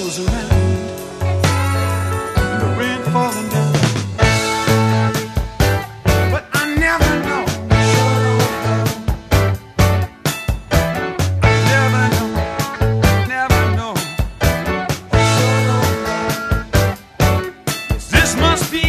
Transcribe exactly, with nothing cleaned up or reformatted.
shadows around and the rain falling down. But I never know, I never know, never know. This must be